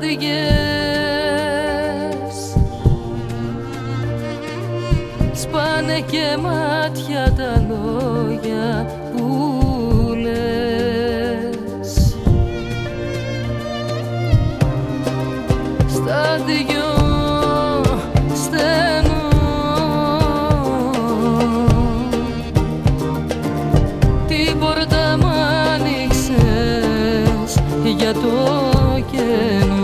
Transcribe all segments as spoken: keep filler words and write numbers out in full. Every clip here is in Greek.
σπάνε και μάτια τα λόγια που λες. Στα δυο στενό την πόρτα μ' άνοιξες για το κενό.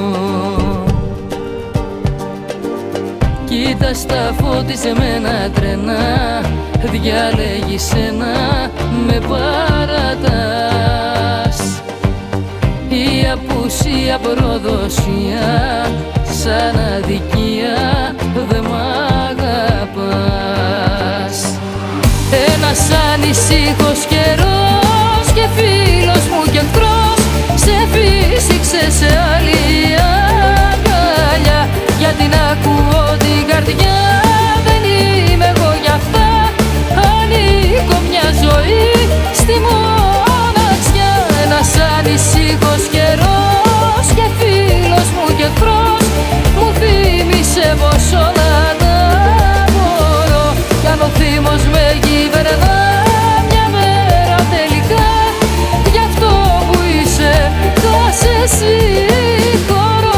Κοίτας τα φωτισμένα τρένα, διάλεγεις ένα, με παρατάς. Η απουσία προδοσία, σαν αδικία δε μ' αγαπάς. Ένας ανησύχος καιρός και φίλος μου κι εχθρός σε φύσηξε σε άλλη αγκαλιά. Γιατί να ακούω την καρδιά, δεν είμαι εγώ γι' αυτά. Ανήκω μια ζωή στη μοναξιά. Ένας ανησύχος καιρός και φίλος μου κι εχθρός μου θύμισε πως όλα τα μπορώ. Κι αν ο θύμος με κυβερνά μια μέρα τελικά, γι' αυτό που είσαι θα σε συγχωρώ.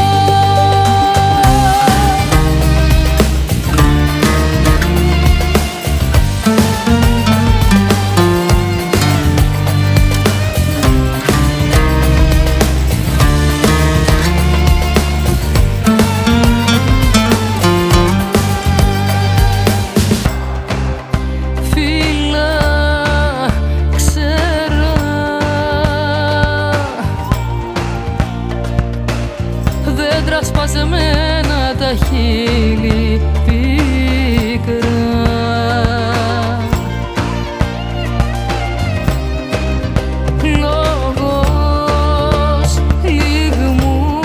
Σπασμένα τα χείλη πικρά, λόγος λυγμού,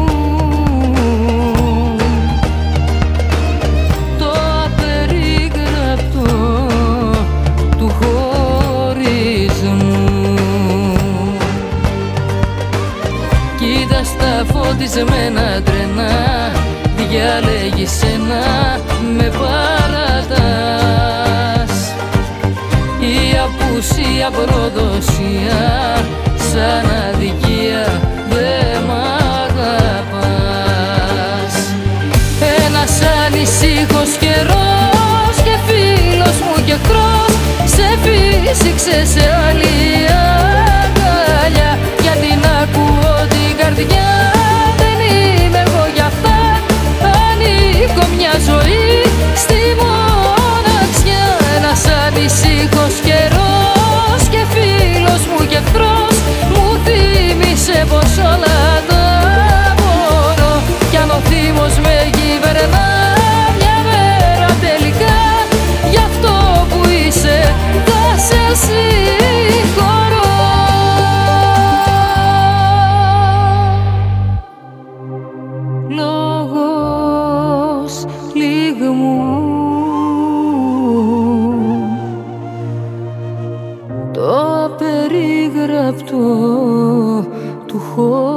το απερίγραπτο του χωρισμού. Κοίτας τα φωτισμένα τρένα, διάλεγεις ένα, με παρατάς. Η απουσία προδοσία, σαν αδικία δε μ' αγαπάς. Ένας ανησύχος καιρός και φίλος μου κι εχθρός σε φύσηξε σε άλλη αγκαλιά. Γιατί να ακούω την καρδιά, δεν είμαι εγώ γι' αυτά. Ανήκω μια ζωή στη μοναξιά. Ένας ανησύχος καιρός και φίλος μου κι εχθρός μου θύμισε πως όλα τα μπορώ. Κι αν ο θύμος με κυβερνά μια μέρα τελικά, γι' αυτό που είσαι θα σε συγχωρώ. Λόγος λυγμού, το απερίγραπτο του χώρου.